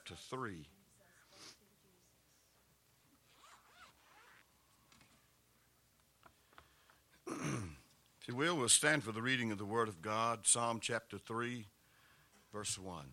chapter 3. If you will, we'll stand for the reading of the Word of God, Psalm chapter 3, verse 1.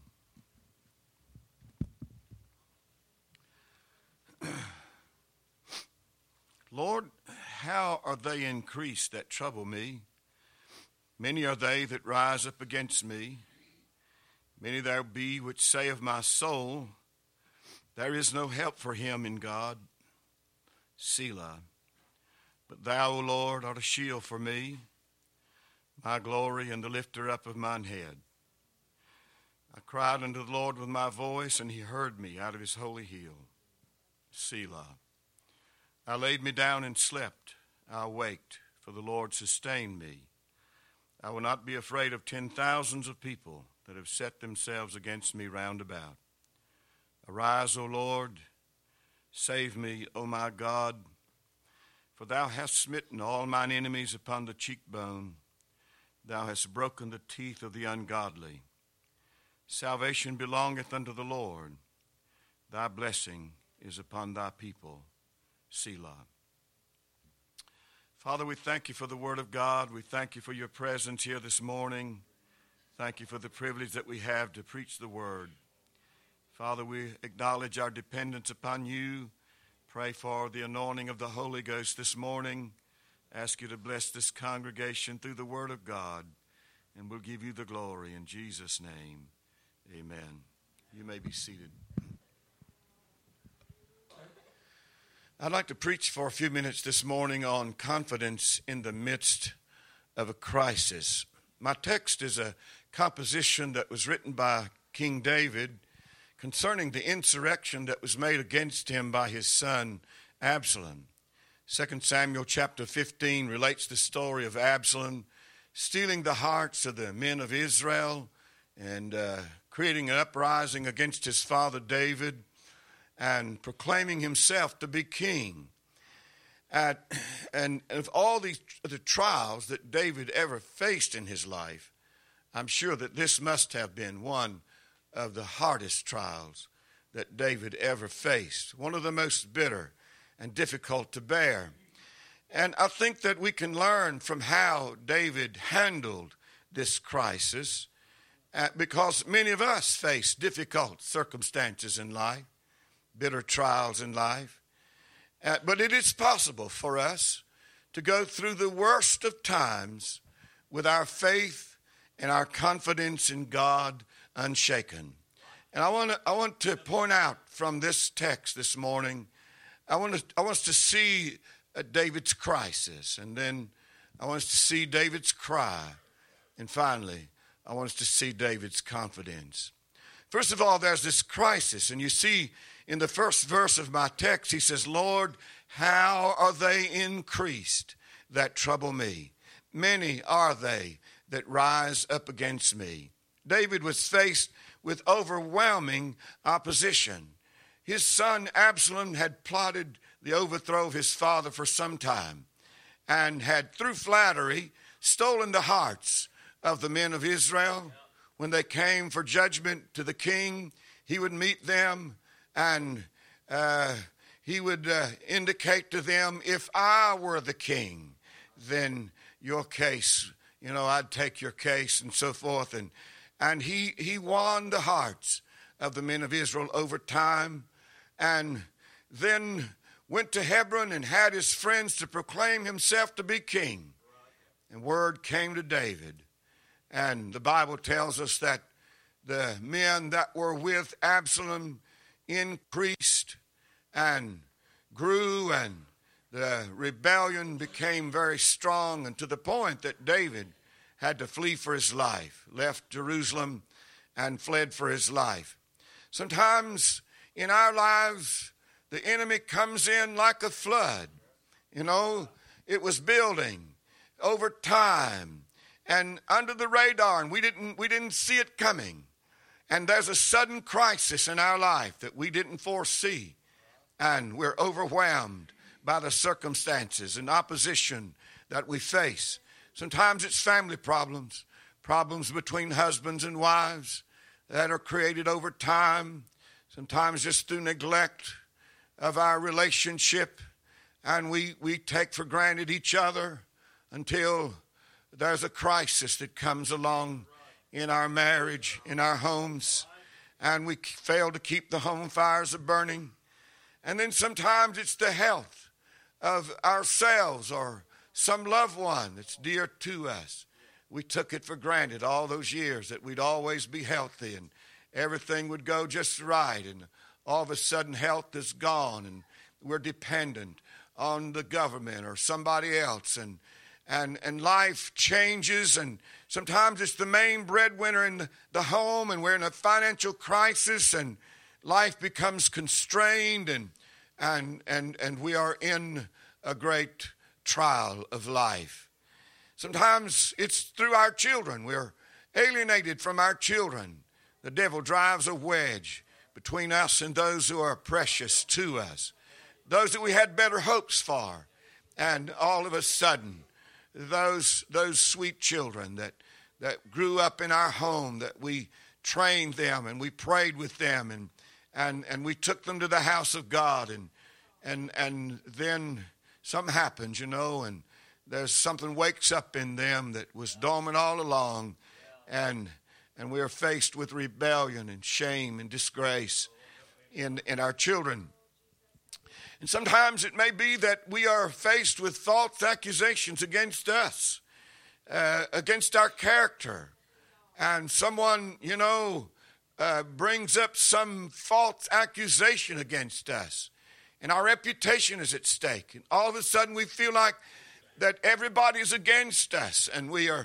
Lord, how are they increased that trouble me? Many are they that rise up against me. Many there be which say of my soul, there is no help for him in God. Selah. But thou, O Lord, art a shield for me, my glory and the lifter up of mine head. I cried unto the Lord with my voice, and he heard me out of his holy hill. Selah. I laid me down and slept. I awaked, for the Lord sustained me. I will not be afraid of 10,000s of people that have set themselves against me round about. Arise, O Lord, save me, O my God, for thou hast smitten all mine enemies upon the cheekbone. Thou hast broken the teeth of the ungodly. Salvation belongeth unto the Lord. Thy blessing is upon thy people. Selah. Father, we thank you for the Word of God. We thank you for your presence here this morning. Thank you for the privilege that we have to preach the Word. Father, we acknowledge our dependence upon you. Pray for the anointing of the Holy Ghost this morning. Ask you to bless this congregation through the Word of God. And we'll give you the glory in Jesus' name. Amen. You may be seated. I'd like to preach for a few minutes this morning on confidence in the midst of a crisis. My text is a composition that was written by King David concerning the insurrection that was made against him by his son Absalom. 2 Samuel chapter 15 relates the story of Absalom stealing the hearts of the men of Israel and creating an uprising against his father David, and proclaiming himself to be king. And of all the trials that David ever faced in his life, I'm sure that this must have been one of the hardest trials that David ever faced, one of the most bitter and difficult to bear. And I think that we can learn from how David handled this crisis, because many of us face difficult circumstances in life, bitter trials in life. But it is possible for us to go through the worst of times with our faith and our confidence in God unshaken. And I want to point out from this text this morning, I want us to see David's crisis, and then I want us to see David's cry, and finally, I want us to see David's confidence. First of all, there's this crisis, and you see in the first verse of my text, he says, Lord, how are they increased that trouble me? Many are they that rise up against me. David was faced with overwhelming opposition. His son Absalom had plotted the overthrow of his father for some time and had, through flattery, stolen the hearts of the men of Israel. When they came for judgment to the king, he would meet them and he would indicate to them, if I were the king, then your case, I'd take your case and so forth. And he won the hearts of the men of Israel over time, and then went to Hebron and had his friends to proclaim himself to be king. And word came to David. And the Bible tells us that the men that were with Absalom increased and grew, and the rebellion became very strong, and to the point that David had to flee for his life, left Jerusalem and fled for his life. Sometimes in our lives, the enemy comes in like a flood. It was building over time and under the radar, and we didn't see it coming. And there's a sudden crisis in our life that we didn't foresee, and we're overwhelmed by the circumstances and opposition that we face. Sometimes it's family problems, problems between husbands and wives that are created over time. sometimes just through neglect of our relationship, and we take for granted each other until there's a crisis that comes along in our marriage, in our homes, and we fail to keep the home fires burning. And then sometimes it's the health of ourselves or some loved one that's dear to us. We took it for granted all those years that we'd always be healthy and everything would go just right, and all of a sudden health is gone and we're dependent on the government or somebody else, and life changes, and sometimes it's the main breadwinner in the home, and we're in a financial crisis, and life becomes constrained, and we are in a great trial of life. Sometimes it's through our children. We're alienated from our children. The devil drives a wedge between us and those who are precious to us, those that we had better hopes for. And all of a sudden, those sweet children that grew up in our home, that we trained them and we prayed with them and we took them to the house of God, and then something happens, and there's something wakes up in them that was dormant all along, and we are faced with rebellion and shame and disgrace in our children. And sometimes it may be that we are faced with false accusations against us, against our character. And someone, brings up some false accusation against us. And our reputation is at stake. And all of a sudden we feel like that everybody is against us. And we are,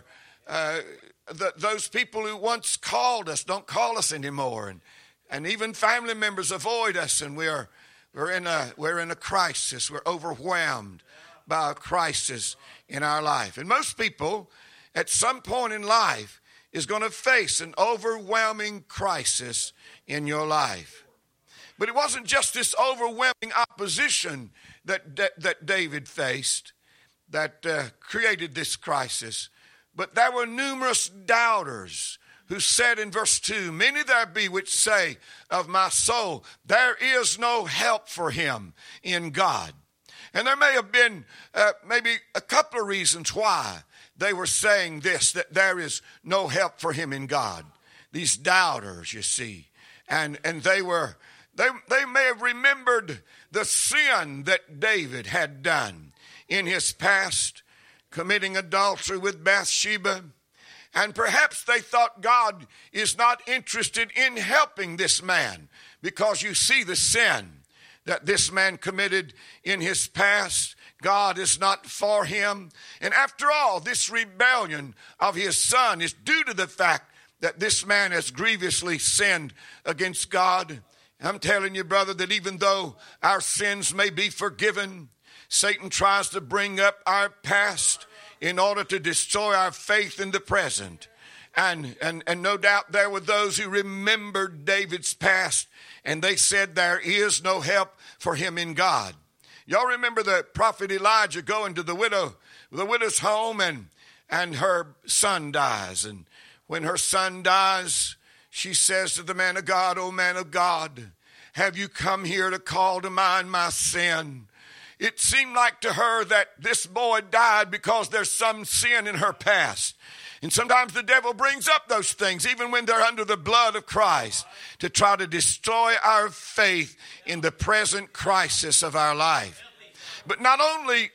those people who once called us don't call us anymore. And even family members avoid us, and we're in a crisis. We're overwhelmed by a crisis in our life. And most people at some point in life is going to face an overwhelming crisis in your life. But it wasn't just this overwhelming opposition that David faced that created this crisis, but there were numerous doubters who said in verse 2, "Many there be which say of my soul, there is no help for him in God." And there may have been maybe a couple of reasons why they were saying this, that there is no help for him in God. These doubters, you see. And they may have remembered the sin that David had done in his past, committing adultery with Bathsheba. And perhaps they thought God is not interested in helping this man, because you see the sin that this man committed in his past. God is not for him. And after all, this rebellion of his son is due to the fact that this man has grievously sinned against God. I'm telling you, brother, that even though our sins may be forgiven, Satan tries to bring up our past in order to destroy our faith in the present. And no doubt there were those who remembered David's past, and they said there is no help for him in God. Y'all remember the prophet Elijah going to the widow's home, and her son dies. And when her son dies, she says to the man of God, "O man of God, have you come here to call to mind my sin?" It seemed like to her that this boy died because there's some sin in her past. And sometimes the devil brings up those things, even when they're under the blood of Christ, to try to destroy our faith in the present crisis of our life. But not only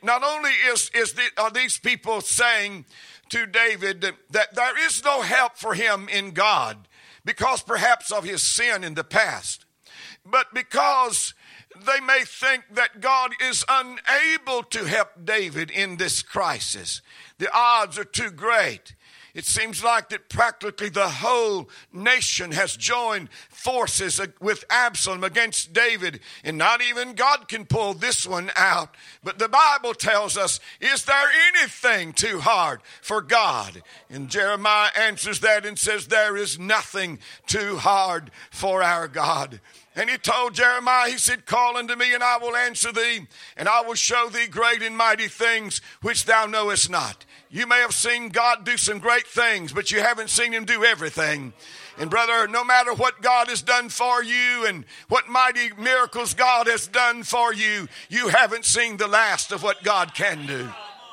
are these people saying to David that there is no help for him in God because perhaps of his sin in the past, but because they may think that God is unable to help David in this crisis. The odds are too great. It seems like that practically the whole nation has joined forces with Absalom against David, and not even God can pull this one out. But the Bible tells us, is there anything too hard for God? And Jeremiah answers that and says, there is nothing too hard for our God. And he told Jeremiah, he said, call unto me, and I will answer thee, and I will show thee great and mighty things which thou knowest not. You may have seen God do some great things, but you haven't seen him do everything. And brother, no matter what God has done for you and what mighty miracles God has done for you, you haven't seen the last of what God can do.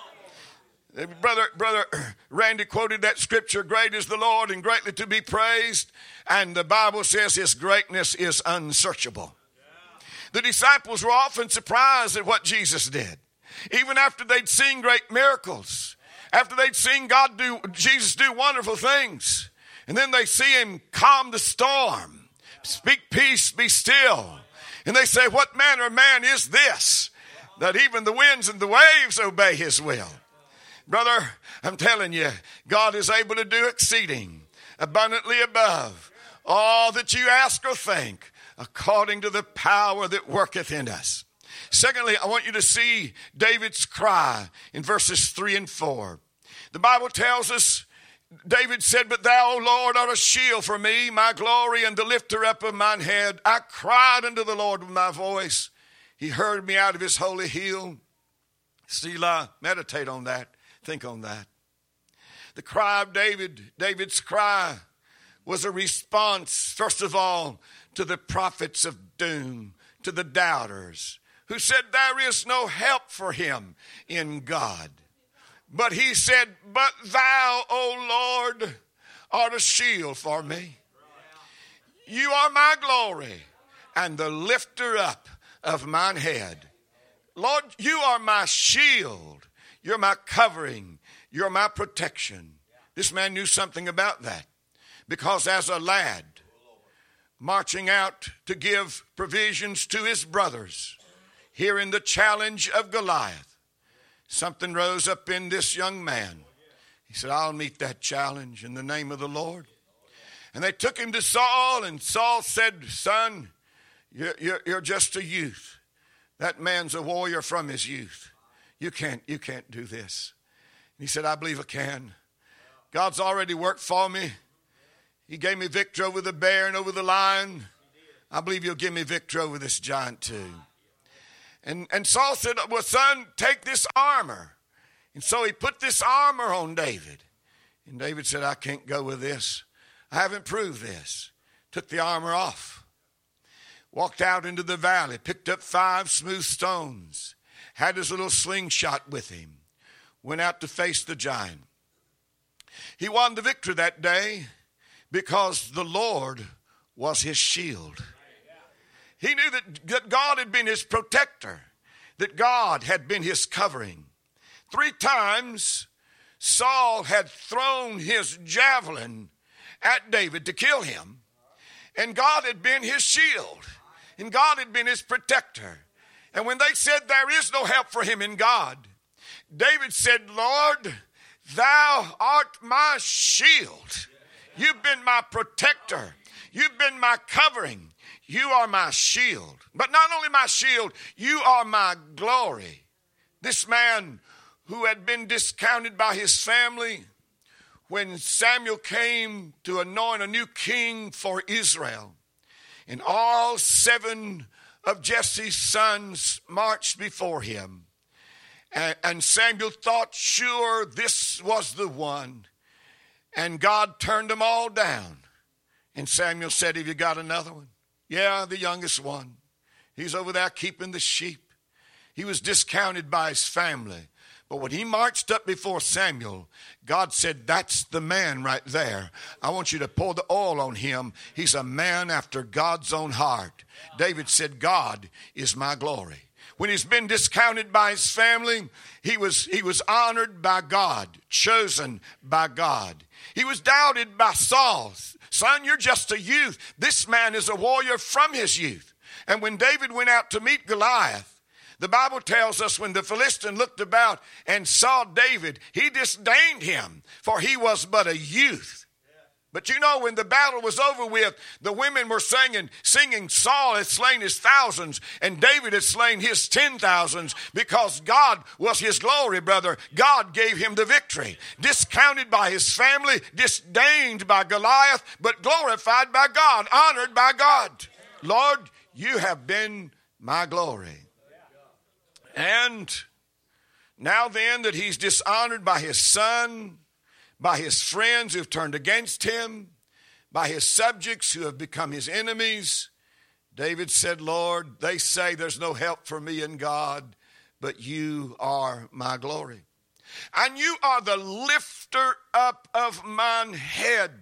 Brother Randy quoted that scripture, great is the Lord and greatly to be praised. And the Bible says his greatness is unsearchable. The disciples were often surprised at what Jesus did. Even after they'd seen great miracles, after they'd seen Jesus do wonderful things, and then they see him calm the storm, speak peace, be still. And they say, what manner of man is this, that even the winds and the waves obey his will? Brother, I'm telling you, God is able to do exceeding, abundantly above all that you ask or think, according to the power that worketh in us. Secondly, I want you to see David's cry in verses 3 and 4. The Bible tells us, David said, but thou, O Lord, art a shield for me, my glory, and the lifter up of mine head. I cried unto the Lord with my voice. He heard me out of his holy hill. Selah, meditate on that. Think on that. The cry of David's cry was a response, first of all, to the prophets of doom, to the doubters, who said there is no help for him in God. But he said, but thou, O Lord, art a shield for me. You are my glory and the lifter up of mine head. Lord, you are my shield. You're my covering. You're my protection. This man knew something about that, because as a lad marching out to give provisions to his brothers, hearing the challenge of Goliath, something rose up in this young man. He said, I'll meet that challenge in the name of the Lord. And they took him to Saul, and Saul said, son, you're just a youth. That man's a warrior from his youth. You can't do this. And he said, I believe I can. God's already worked for me. He gave me victory over the bear and over the lion. I believe you'll give me victory over this giant too. And Saul said, well, son, take this armor. And so he put this armor on David. And David said, I can't go with this. I haven't proved this. Took the armor off. Walked out into the valley, picked up 5 smooth stones, had his little slingshot with him, went out to face the giant. He won the victory that day because the Lord was his shield. He knew that God had been his protector, that God had been his covering. 3 times Saul had thrown his javelin at David to kill him, and God had been his shield, and God had been his protector. And when they said there is no help for him in God, David said, Lord, thou art my shield. You've been my protector. You've been my covering. You are my shield. But not only my shield, you are my glory. This man who had been discounted by his family, when Samuel came to anoint a new king for Israel, and all 7 of Jesse's sons marched before him, and Samuel thought, sure, this was the one. And God turned them all down. And Samuel said, have you got another one? Yeah, the youngest one. He's over there keeping the sheep. He was discounted by his family. But when he marched up before Samuel, God said, that's the man right there. I want you to pour the oil on him. He's a man after God's own heart. David said, God is my glory. When he's been discounted by his family, he was honored by God, chosen by God. He was doubted by Saul. Son, you're just a youth. This man is a warrior from his youth. And when David went out to meet Goliath, the Bible tells us when the Philistine looked about and saw David, he disdained him, for he was but a youth. But you know, when the battle was over with, the women were singing, Saul had slain his thousands and David had slain his 10,000s, because God was his glory, brother. God gave him the victory. Discounted by his family, disdained by Goliath, but glorified by God, honored by God. Lord, you have been my glory. And now then that he's dishonored by his son, by his friends who've turned against him, by his subjects who have become his enemies. David said, Lord, they say there's no help for me in God, but you are my glory. And you are the lifter up of mine head.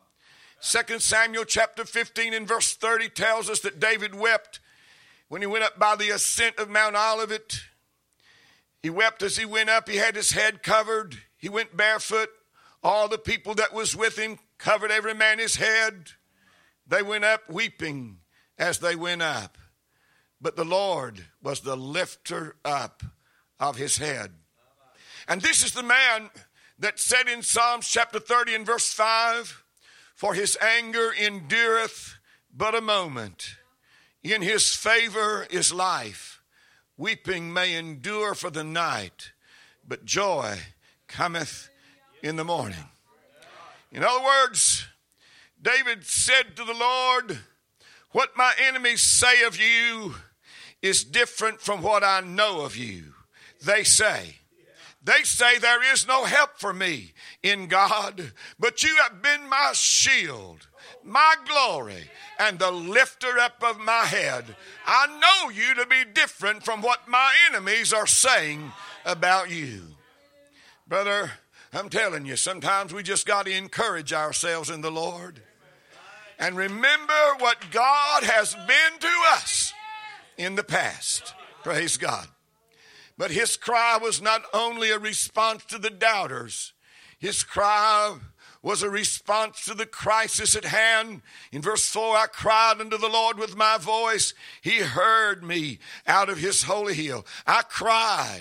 2 Samuel chapter 15 and verse 30 tells us that David wept when he went up by the ascent of Mount Olivet. He wept as he went up. He had his head covered. He went barefoot. All the people that was with him covered every man his head. They went up weeping as they went up. But the Lord was the lifter up of his head. And this is the man that said in Psalms chapter 30 and verse 5, for his anger endureth but a moment. In his favor is life. Weeping may endure for the night, but joy cometh in the morning. In other words, David said to the Lord, what my enemies say of you is different from what I know of you. They say there is no help for me in God, but you have been my shield, my glory, and the lifter up of my head. I know you to be different from what my enemies are saying about you. Brother, I'm telling you, sometimes we just got to encourage ourselves in the Lord and remember what God has been to us in the past. Praise God. But his cry was not only a response to the doubters. His cry was a response to the crisis at hand. In verse 4, I cried unto the Lord with my voice. He heard me out of his holy hill. I cried.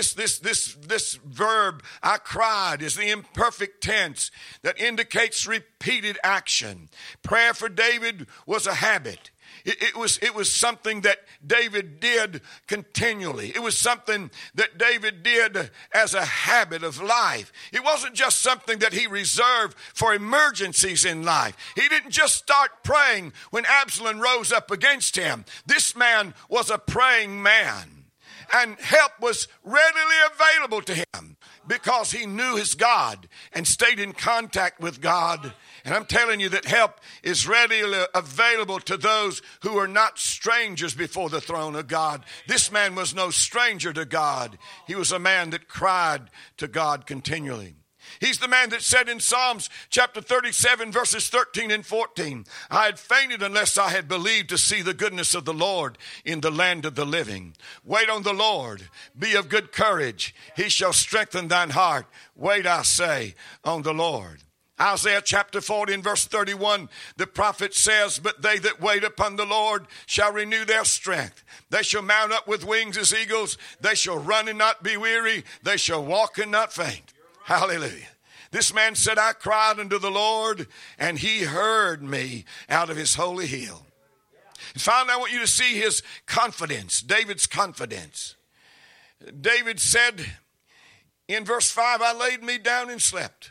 This verb, I cried, is the imperfect tense that indicates repeated action. Prayer for David was a habit. It was something that David did continually. It was something that David did as a habit of life. It wasn't just something that he reserved for emergencies in life. He didn't just start praying when Absalom rose up against him. This man was a praying man, and help was readily available to him because he knew his God and stayed in contact with God. And I'm telling you that help is readily available to those who are not strangers before the throne of God. This man was no stranger to God. He was a man that cried to God continually. He's the man that said in Psalms chapter 37 verses 13 and 14, I had fainted unless I had believed to see the goodness of the Lord in the land of the living. Wait on the Lord. Be of good courage. He shall strengthen thine heart. Wait, I say, on the Lord. Isaiah chapter 40 and verse 31, the prophet says, but they that wait upon the Lord shall renew their strength. They shall mount up with wings as eagles. They shall run and not be weary. They shall walk and not faint. Hallelujah. This man said, I cried unto the Lord, and he heard me out of his holy hill. And finally, I want you to see his confidence, David's confidence. David said in verse 5, I laid me down and slept.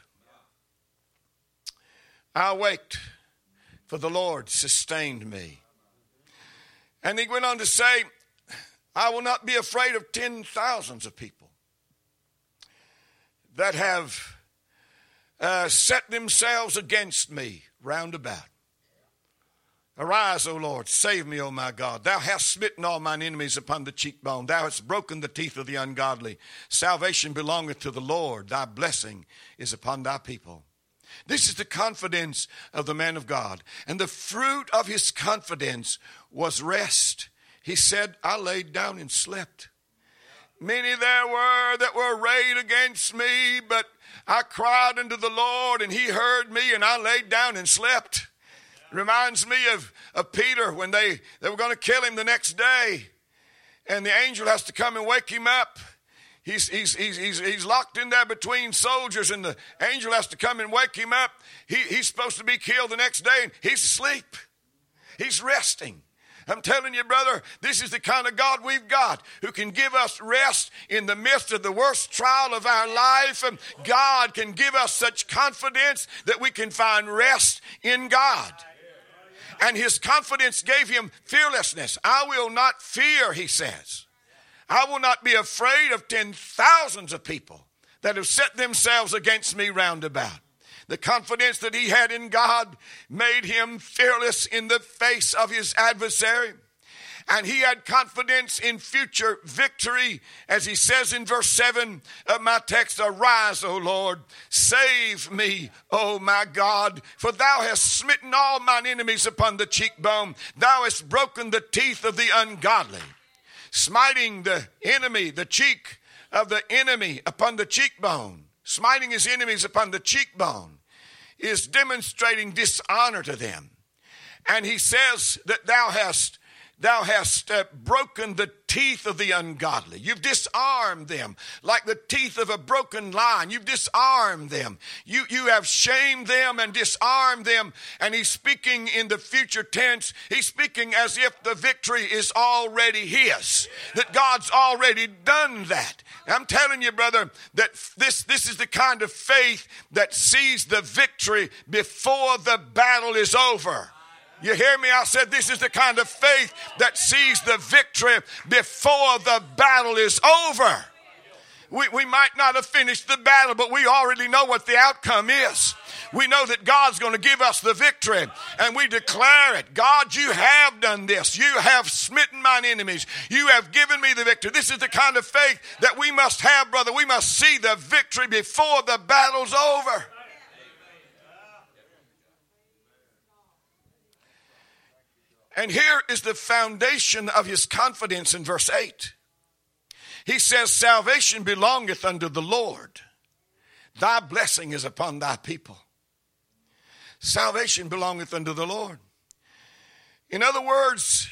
I awaked, for the Lord sustained me. And he went on to say, I will not be afraid of 10,000s of people that have set themselves against me round about. Arise, O Lord, save me, O my God. Thou hast smitten all mine enemies upon the cheekbone. Thou hast broken the teeth of the ungodly. Salvation belongeth to the Lord. Thy blessing is upon thy people. This is the confidence of the man of God. And the fruit of his confidence was rest. He said, I laid down and slept. Many there were that were arrayed against me, but I cried unto the Lord, and he heard me, and I laid down and slept. Reminds me of Peter when they were going to kill him the next day, and the angel has to come and wake him up. He's locked in there between soldiers, and the angel has to come and wake him up. He's supposed to be killed the next day, and he's asleep. He's resting. I'm telling you, brother, this is the kind of God we've got who can give us rest in the midst of the worst trial of our life. And God can give us such confidence that we can find rest in God. And his confidence gave him fearlessness. I will not fear, he says. I will not be afraid of 10,000s of people that have set themselves against me round about. The confidence that he had in God made him fearless in the face of his adversary. And he had confidence in future victory, as he says in verse 7 of my text, "Arise, O Lord, save me, O my God, for thou hast smitten all mine enemies upon the cheekbone. Thou hast broken the teeth of the ungodly." Smiting the enemy, the cheek of the enemy upon the cheekbone, smiting his enemies upon the cheekbone, is demonstrating dishonor to them. And he says that thou hast broken the teeth of the ungodly. You've disarmed them like the teeth of a broken lion. You've disarmed them. You have shamed them and disarmed them. And he's speaking in the future tense. He's speaking as if the victory is already his, that God's already done that. I'm telling you, brother, that this is the kind of faith that sees the victory before the battle is over. You hear me? I said this is the kind of faith that sees the victory before the battle is over. We might not have finished the battle, but we already know what the outcome is. We know that God's going to give us the victory, and we declare it. God, you have done this. You have smitten mine enemies. You have given me the victory. This is the kind of faith that we must have, brother. We must see the victory before the battle's over. And here is the foundation of his confidence in verse 8. He says, "Salvation belongeth unto the Lord. Thy blessing is upon thy people." Salvation belongeth unto the Lord. In other words,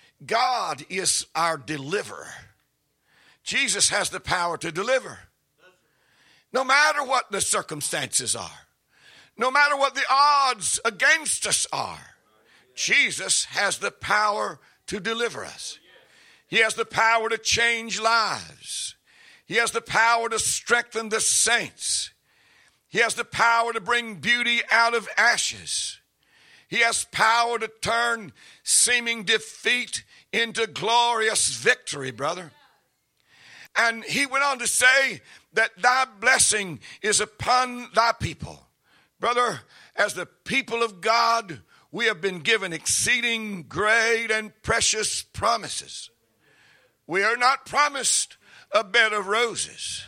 God is our deliverer. Jesus has the power to deliver. No matter what the circumstances are, no matter what the odds against us are, Jesus has the power to deliver us. He has the power to change lives. He has the power to strengthen the saints. He has the power to bring beauty out of ashes. He has power to turn seeming defeat into glorious victory, brother. And he went on to say that thy blessing is upon thy people. Brother, as the people of God, we have been given exceeding great and precious promises. We are not promised a bed of roses,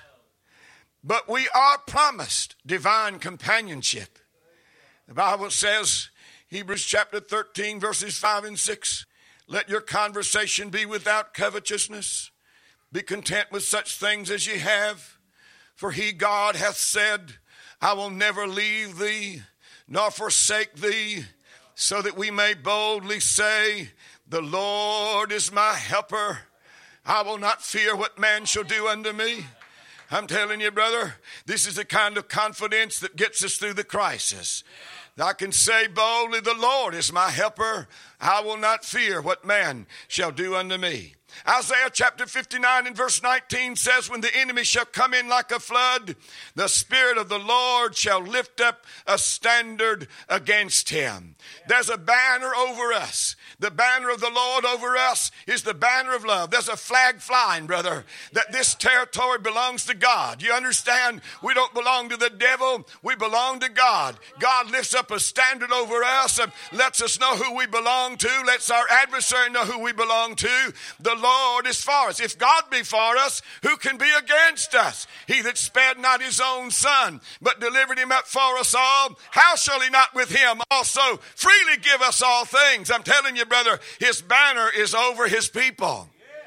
but we are promised divine companionship. The Bible says, Hebrews chapter 13, verses 5 and 6, "Let your conversation be without covetousness. Be content with such things as ye have. For he, God, hath said, I will never leave thee, nor forsake thee, so that we may boldly say, the Lord is my helper. I will not fear what man shall do unto me." I'm telling you, brother, this is the kind of confidence that gets us through the crisis. I can say boldly, the Lord is my helper. I will not fear what man shall do unto me. Isaiah chapter 59 and verse 19 says, "When the enemy shall come in like a flood, the Spirit of the Lord shall lift up a standard against him." There's a banner over us. The banner of the Lord over us is the banner of love. There's a flag flying, brother, that this territory belongs to God. You understand? We don't belong to the devil. We belong to God. God lifts up a standard over us and lets us know who we belong to, lets our adversary know who we belong to. The Lord is for us. If God be for us, who can be against us? He that spared not his own son, but delivered him up for us all, how shall he not with him also freely give us all things? I'm telling you, brother, his banner is over his people.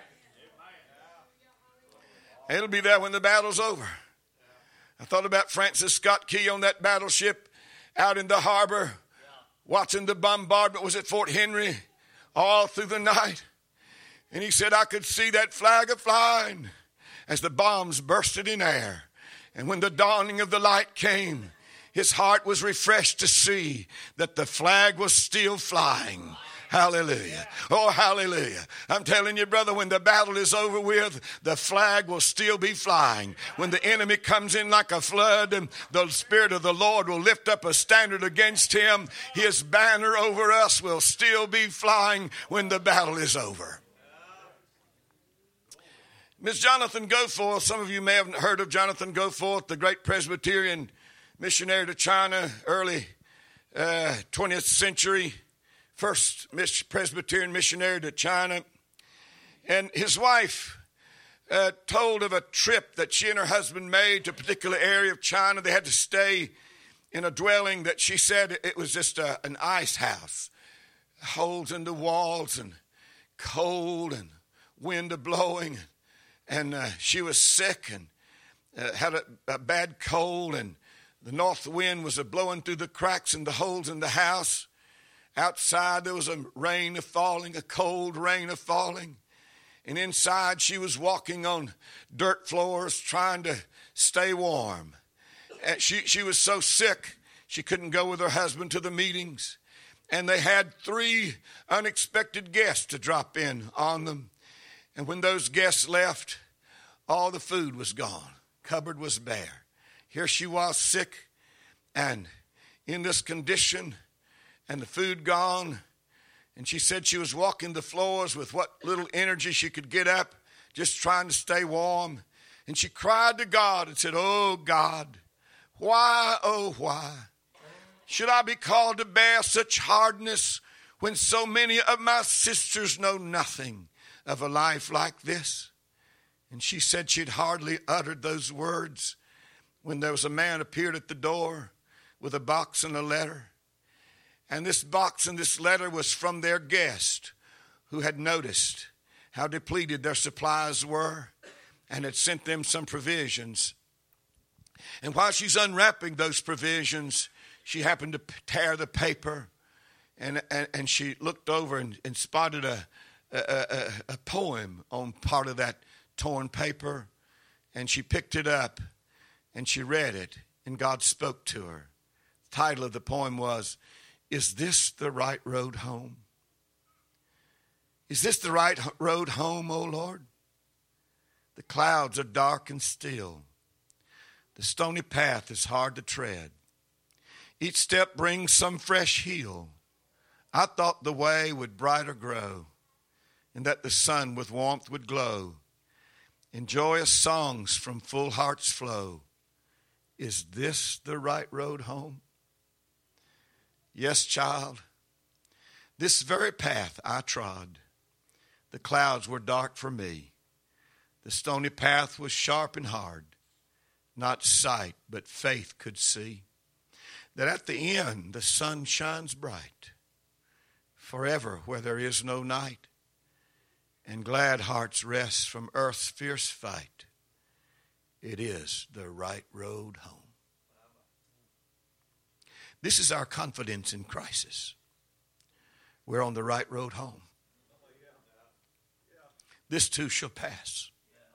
It'll be there when the battle's over. I thought about Francis Scott Key on that battleship out in the harbor, watching the bombardment was at Fort Henry all through the night. And he said, I could see that flag a-flying as the bombs bursted in air. And when the dawning of the light came, his heart was refreshed to see that the flag was still flying. Hallelujah. Oh, hallelujah. I'm telling you, brother, when the battle is over with, the flag will still be flying. When the enemy comes in like a flood, and the Spirit of the Lord will lift up a standard against him, his banner over us will still be flying when the battle is over. Miss Jonathan Goforth, some of you may have heard of Jonathan Goforth, the great Presbyterian missionary to China, early 20th century, first Presbyterian missionary to China. And his wife told of a trip that she and her husband made to a particular area of China. They had to stay in a dwelling that she said it was just an ice house. Holes in the walls and cold and wind blowing. And she was sick and had a bad cold, and the north wind was blowing through the cracks and the holes in the house. Outside there was a rain falling, a cold rain falling. And inside she was walking on dirt floors trying to stay warm. And she was so sick she couldn't go with her husband to the meetings. And they had 3 unexpected guests to drop in on them. And when those guests left, all the food was gone. Cupboard was bare. Here she was sick and in this condition, and the food gone. And she said she was walking the floors with what little energy she could get up, just trying to stay warm. And she cried to God and said, "Oh God, why, oh why, should I be called to bear such hardness when so many of my sisters know nothing of a life like this?" And she said she'd hardly uttered those words when there was a man appeared at the door with a box and a letter. And this box and this letter was from their guest, who had noticed how depleted their supplies were and had sent them some provisions. And while she's unwrapping those provisions, she happened to tear the paper, and she looked over and spotted a poem on part of that torn paper. And she picked it up and she read it, and God spoke to her. The title of the poem was, "Is this the right road home? Is this the right road home, O Lord? The clouds are dark and still. The stony path is hard to tread. Each step brings some fresh hill. I thought the way would brighter grow, and that the sun with warmth would glow, and joyous songs from full hearts flow. Is this the right road home?" Yes, child, this very path I trod. The clouds were dark for me. The stony path was sharp and hard. Not sight, but faith could see that at the end the sun shines bright, forever where there is no night, and glad hearts rest from earth's fierce fight. It is the right road home. This is our confidence in crisis. We're on the right road home. This too shall pass.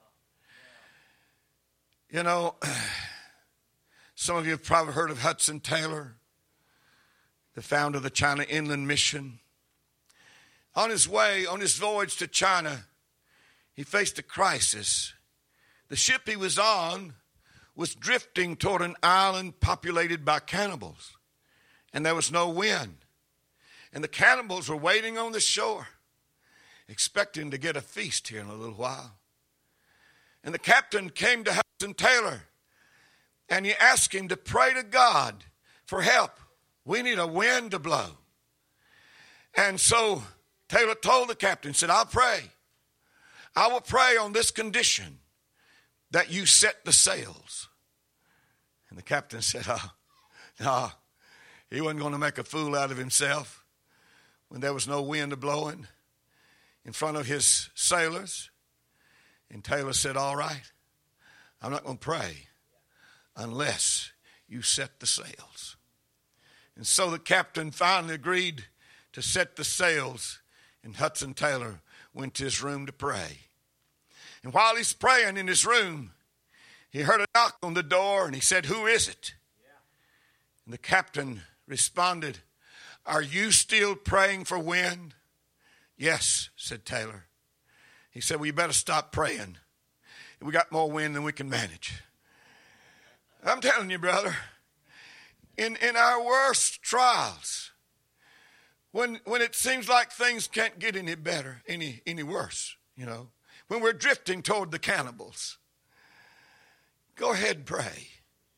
You know, some of you have probably heard of Hudson Taylor, the founder of the China Inland Mission. On his voyage to China, he faced a crisis. The ship he was on was drifting toward an island populated by cannibals, and there was no wind. And the cannibals were waiting on the shore, expecting to get a feast here in a little while. And the captain came to Hudson Taylor, and he asked him to pray to God for help. We need a wind to blow. And so Taylor told the captain, said, "I'll pray. I will pray on this condition, that you set the sails." And the captain said, no, he wasn't going to make a fool out of himself when there was no wind blowing in front of his sailors. And Taylor said, "All right, I'm not going to pray unless you set the sails." And so the captain finally agreed to set the sails, and Hudson Taylor went to his room to pray. And while he's praying in his room, he heard a knock on the door, and he said, "Who is it?" And the captain responded, "Are you still praying for wind?" "Yes," said Taylor. He said, "Well, you better stop praying. We got more wind than we can manage." I'm telling you, brother, in our worst trials, when it seems like things can't get any better, any worse, you know, when we're drifting toward the cannibals, go ahead and pray.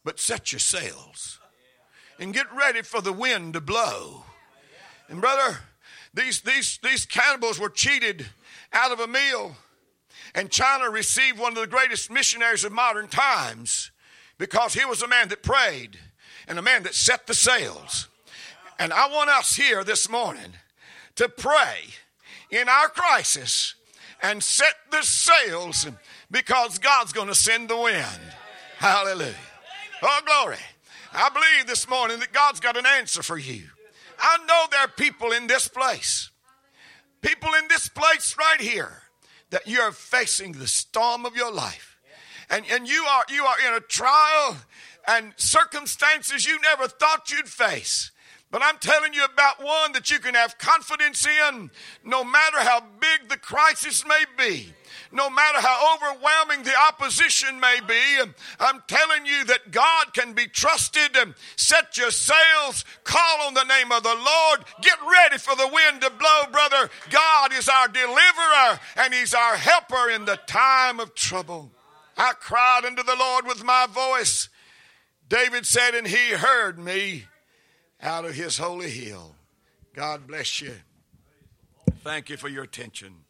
but set your sails and get ready for the wind to blow. And brother, these cannibals were cheated out of a meal. And China received one of the greatest missionaries of modern times because he was a man that prayed and a man that set the sails. And I want us here this morning to pray in our crisis and set the sails because God's going to send the wind. Hallelujah. Oh, glory. I believe this morning that God's got an answer for you. I know there are people in this place right here, that you're facing the storm of your life. And you are in a trial and circumstances you never thought you'd face. But I'm telling you about one that you can have confidence in, no matter how big the crisis may be, no matter how overwhelming the opposition may be. I'm telling you that God can be trusted. Set your sails, call on the name of the Lord, get ready for the wind to blow, brother. God is our deliverer and he's our helper in the time of trouble. I cried unto the Lord with my voice. David said, and he heard me out of his holy hill. God bless you. Thank you for your attention.